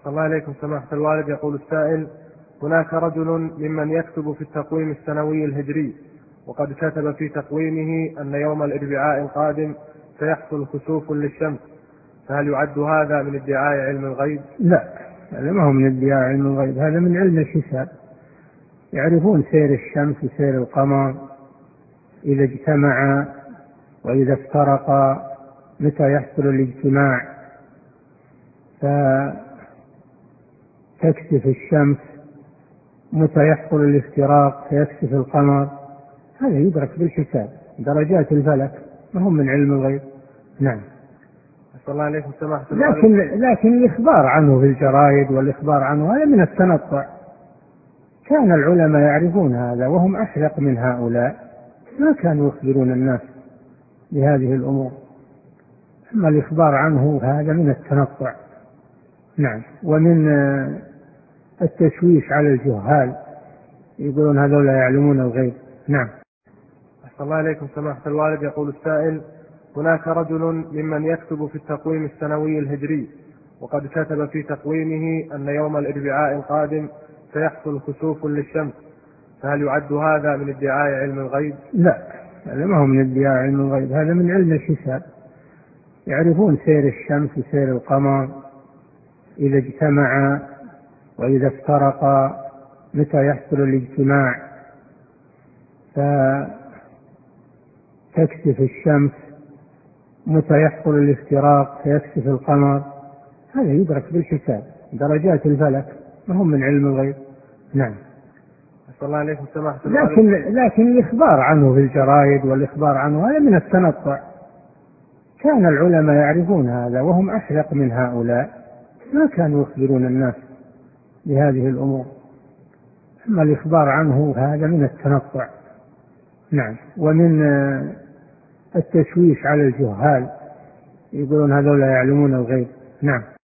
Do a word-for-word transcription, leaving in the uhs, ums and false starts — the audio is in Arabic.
الله عليكم سماحة الوالد. يقول السائل: هناك رجل ممن يكتب في التقويم السنوي الهجري، وقد كتب في تقويمه أن يوم الأربعاء القادم سيحصل خسوف للشمس، فهل يعد هذا من ادعاء علم الغيب؟ لا، هذا ما هو من ادعاء علم الغيب، هذا من علم الحساب. يعرفون سير الشمس وسير القمر إذا اجتمعا وإذا افترقا، متى يحصل الاجتماع فتكسف الشمس، متى يحصل الافتراق فيكسف القمر. هذا يدرك بالحساب، درجات الفلك، ما هم من علم الغيب. نعم. أسأل الله عليكم سماحة الوالد. لكن لكن الإخبار عنه في الجرائد والإخبار عنه هذا من التنطع. كان العلماء يعرفون هذا وهم أحذق من هؤلاء، ما كانوا يخبرون الناس بهذه الأمور. أما الإخبار عنه هذا من التنطع. نعم. ومن التشويش على الجهال، يقولون هذول يعلمون الغيب. نعم. أسأل الله عليكم سماحة الوالد. يقول السائل: هناك رجل ممن يكتب في التقويم السنوي الهجري، وقد كتب في تقويمه أن يوم الأربعاء القادم سيحصل خسوف للشمس، فهل يعد هذا من ادعاء علم الغيب؟ لا، هذا ما هو من ادعاء علم الغيب، هذا من علم الحساب. يعرفون سير الشمس وسير القمر إذا اجتمعا وإذا افترقا، متى يحصل الاجتماع فتكسف الشمس، متى يحصل الافتراق فيكسف القمر. هذا يدرك بالحساب، درجات الفلك، ما هم من علم الغيب. نعم. أسأل الله عليكم سماحة الوالد. لكن لكن الإخبار عنه في الجرائد والإخبار عنه هذا من التنطع. كان العلماء يعرفون هذا وهم أحذق من هؤلاء، ما كانوا يخبرون الناس بهذه الأمور. أما الإخبار عنه هذا من التنطع. نعم. ومن التشويش على الجهال، يقولون هذول يعلمون الغيب. نعم.